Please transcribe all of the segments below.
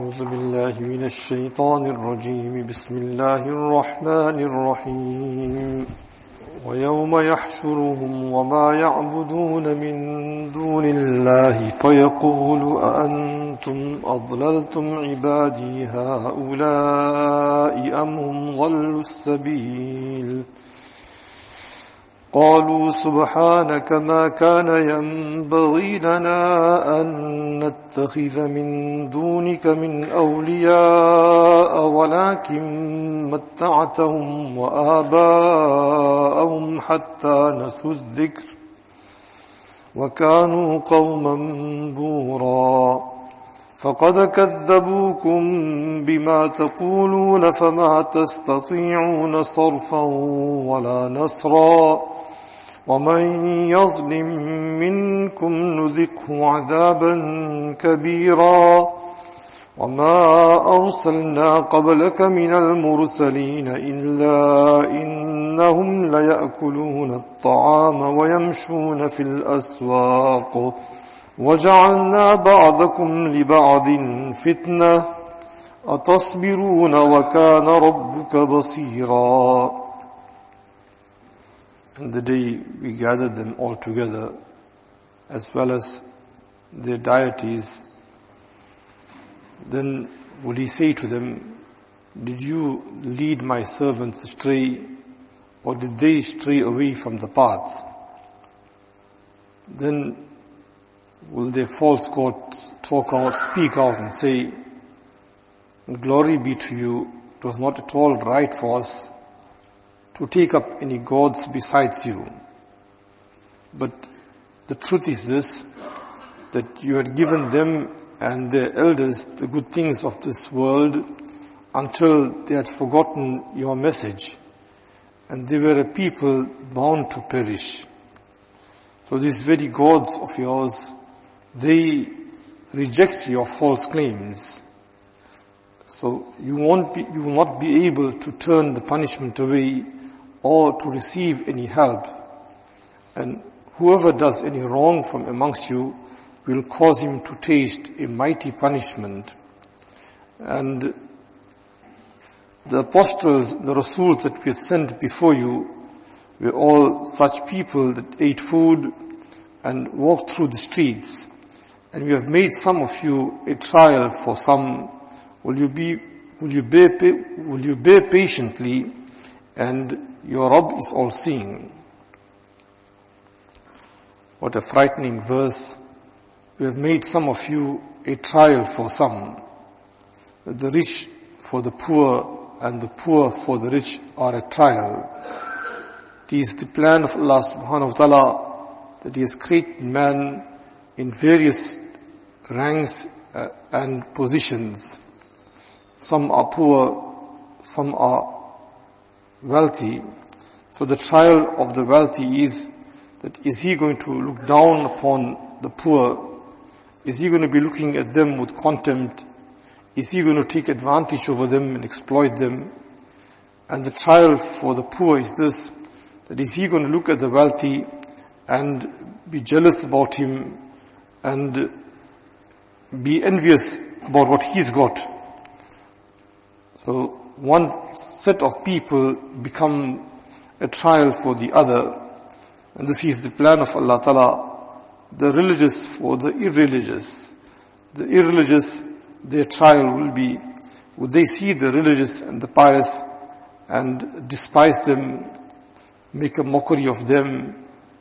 أعوذ بالله من الشيطان الرجيم بسم الله الرحمن الرحيم ويوم يحشرهم وما يعبدون من دون الله فيقول أأنتم أضللتم عبادي هؤلاء أم هم ضلوا السبيل قالوا سبحانك ما كان ينبغي لنا أن نتخذ من دونك من أولياء ولكن متعتهم وآباءهم حتى نسوا الذكر وكانوا قوما بورا فقد كذبوكم بما تقولون فما تستطيعون صرفا ولا نصرا ومن يظلم منكم نذقه عذابا كبيرا وما أرسلنا قبلك من المرسلين إلا إنهم ليأكلون الطعام ويمشون في الأسواق وجعلنا بعضكم لبعض فتنة أتصبرون وكان ربك بصيرا. And the day we gathered them all together, as well as their deities, then will he say to them, did you lead my servants astray, or did they stray away from the path? Then will their false gods speak out and say, glory be to you, it was not at all right for us to take up any gods besides you. But the truth is this, that you had given them and their elders the good things of this world until they had forgotten your message, and they were a people bound to perish. So these very gods of yours, they reject your false claims. So you will not be able to turn the punishment away or to receive any help. And whoever does any wrong from amongst you will cause him to taste a mighty punishment. And the apostles, the Rasuls that we had sent before you were all such people that ate food and walked through the streets. And we have made some of you a trial for some. Will you bear patiently, and your Rabb is all seeing. What a frightening verse. We have made some of you a trial for some. The rich for the poor and the poor for the rich are a trial. It is the plan of Allah subhanahu wa ta'ala that He has created man in various ranks and positions. Some are poor, some are wealthy. So the trial of the wealthy is that is he going to look down upon the poor? Is he going to be looking at them with contempt? Is he going to take advantage over them and exploit them? And the trial for the poor is this, that is he going to look at the wealthy and be jealous about him and be envious about what he's got? So one set of people become a trial for the other. And this is the plan of Allah Ta'ala. The religious for the irreligious. The irreligious, their trial will be, would they see the religious and the pious and despise them, make a mockery of them,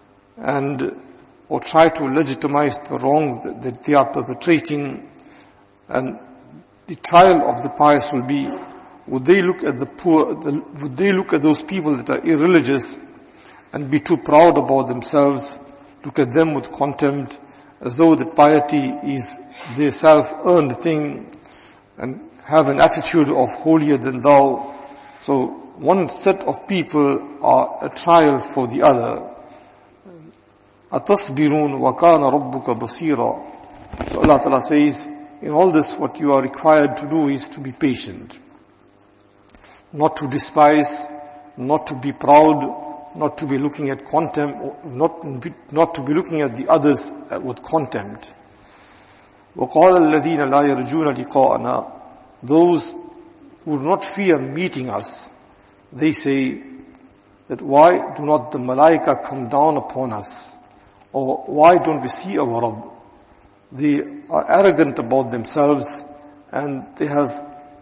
or try to legitimize the wrongs that they are perpetrating. And the trial of the pious will be, would they look at the poor, would they look at those people that are irreligious and be too proud about themselves, look at them with contempt, as though that piety is their self-earned thing, and have an attitude of holier than thou. So one set of people are a trial for the other. أَتَصْبِرُونَ وَكَانَ رَبُّكَ بَصِيرًا. So Allah Ta'ala says, in all this what you are required to do is to be patient. Not to despise, not to be proud, not to be looking at contempt, not to be looking at the others with contempt. وَقَالَ الَّذِينَ لَا يَرْجُونَ لِقَاءَنَا those who do not fear meeting us, they say that why do not the malaika come down upon us? Or why don't we see our Rabb? They are arrogant about themselves and they have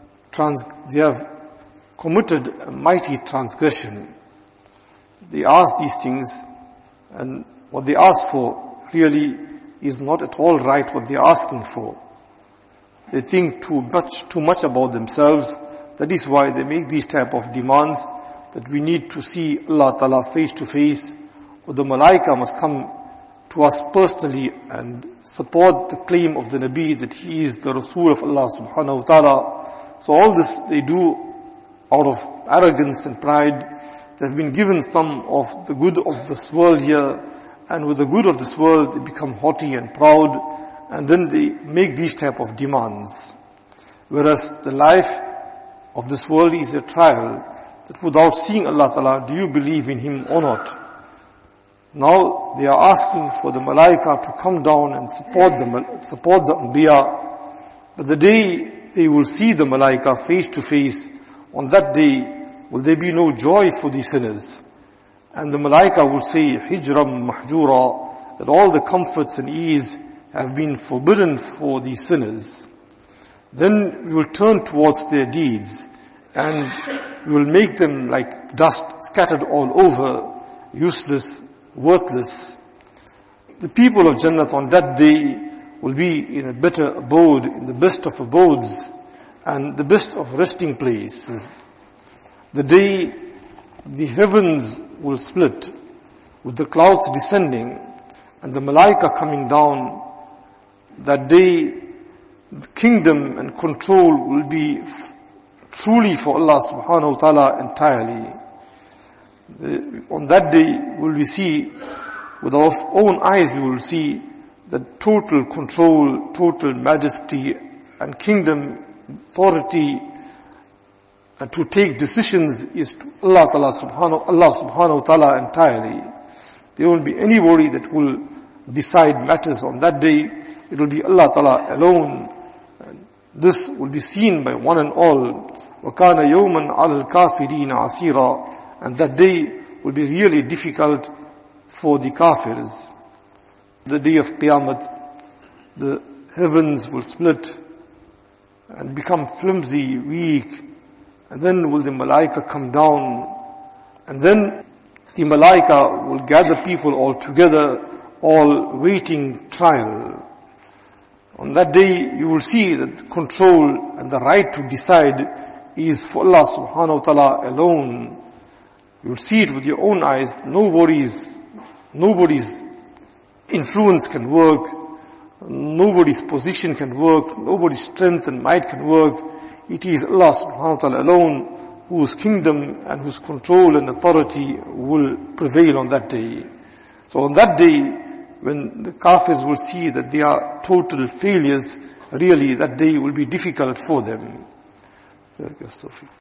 committed a mighty transgression. They ask these things, and what they ask for really is not at all right what they are asking for. They think too much about themselves. That is why they make these type of demands, that we need to see Allah Ta'ala face to face, or the malaika must come to us personally and support the claim of the Nabi that he is the Rasul of Allah Subhanahu wa Ta'ala. So all this they do out of arrogance and pride. They have been given some of the good of this world here, and with the good of this world they become haughty and proud, and then they make these type of demands. Whereas the life of this world is a trial, that without seeing Allah Ta'ala, do you believe in Him or not? Now they are asking for the malaika to come down and support the Anbiya. But the day they will see the malaika face to face, on that day will there be no joy for the sinners. And the malaika will say, Hijram Mahjura, that all the comforts and ease have been forbidden for the sinners. Then we will turn towards their deeds and we will make them like dust scattered all over, useless, worthless. The people of Jannat on that day will be in a better abode, in the best of abodes and the best of resting places. The day the heavens will split with the clouds descending and the malaika coming down, that day the kingdom and control will be truly for Allah Subhanahu wa Ta'ala entirely. On that day will we see, with our own eyes we will see that total control, total majesty and kingdom, authority, and to take decisions is to Allah Subhanahu wa Ta'ala entirely. There won't be anybody that will decide matters on that day. It will be Allah Ta'ala alone. And this will be seen by one and all. وَكَانَ يَوْمًا عَلَى الْكَافِرِينَ عَسِيرًا. And that day will be really difficult for the kafirs. The day of Qiyamah, the heavens will split and become flimsy, weak, and then will the malaika come down, and then the malaika will gather people all together, all waiting trial. On that day you will see that control and the right to decide is for Allah Subhanahu wa Ta'ala alone. You will see it with your own eyes. Nobody's influence can work, nobody's position can work, nobody's strength and might can work. It is Allah Subhanahu wa Ta'ala alone whose kingdom and whose control and authority will prevail on that day. So on that day, when the kafirs will see that they are total failures, really that day will be difficult for them.